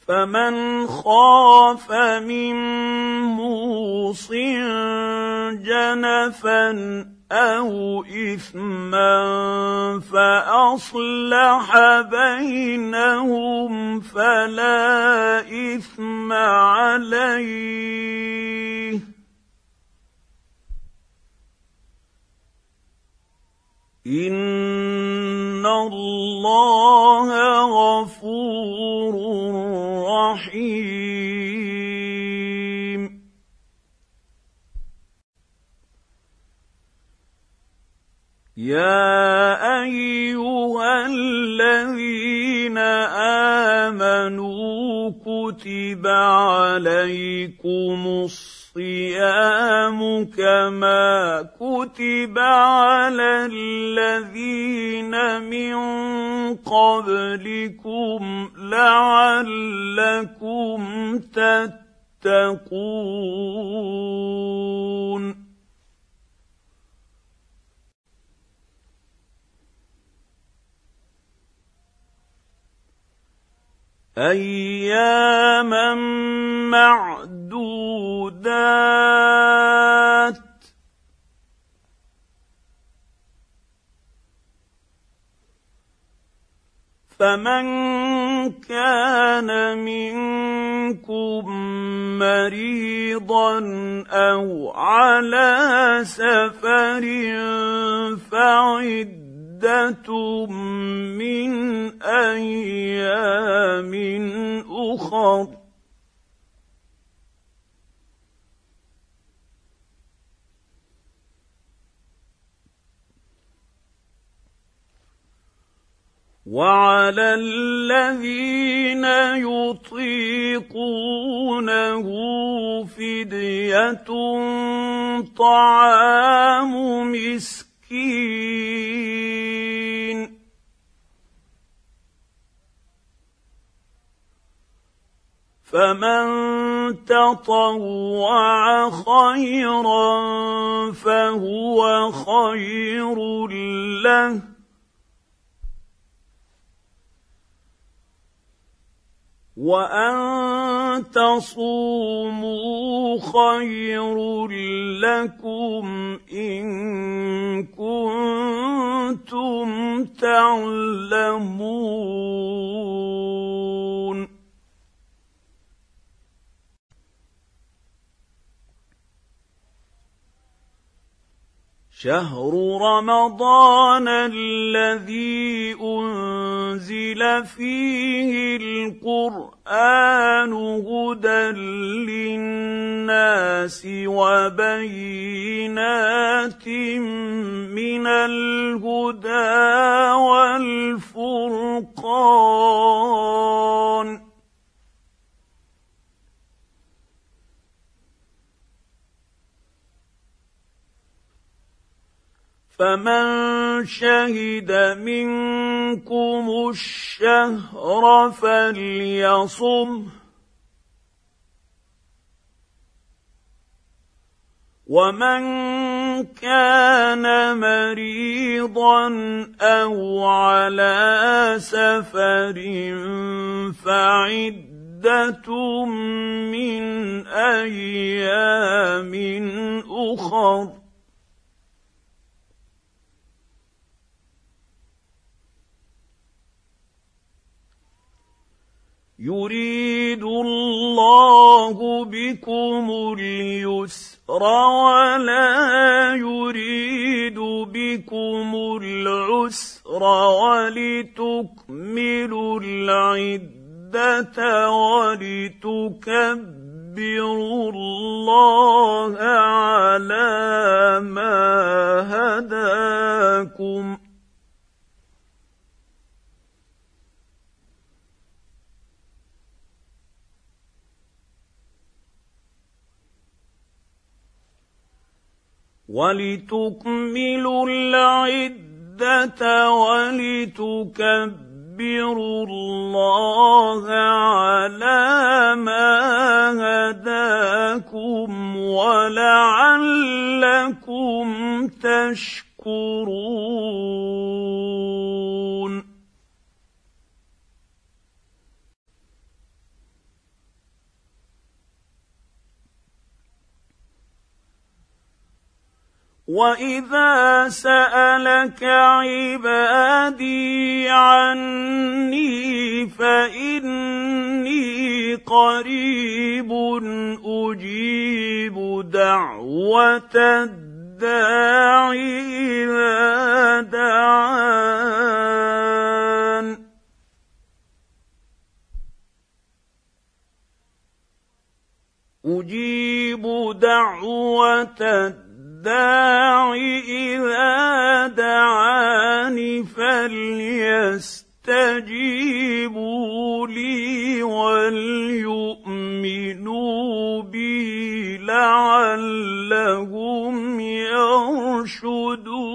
فمن خاف من موص جنفا أو إثما فأصلح بينهم فلا إثم عليه إن الله غفور رحيم. يا أيها الذين آمنوا كتب عليكم الصيام كما كتب على الذين من قبلكم لعلكم تتقون. أياما معدودات فمن كان منكم مريضا أو على سفر فعدة من أيام أخر وعلى الذين يطيقونه فدية طعام مسكين فمن تطوع خيرا فهو خير له وأن تصوموا خير لكم إن كنتم تعلمون. شهر رمضان الذي أنزل فيه القرآن هدى للناس وبينات من الهدى والفرقان فمن شهد منكم الشهر فليصمه ومن كان مريضا أو على سفر فعدة من أيام أخر يريد الله بكم اليسر ولا يريد بكم العسر ولتكملوا العدة ولتكبروا الله على ما هداكم ولتكملوا العدة ولتكبروا الله على ما هداكم ولعلكم تشكرون. واذا سالك عبادي عني فاني قريب اجيب دعوه الداع اذا دعان أجيب دعوة الداع إذا دعاني فليستجيبوا لي وليؤمنوا بي لعلهم يرشدون.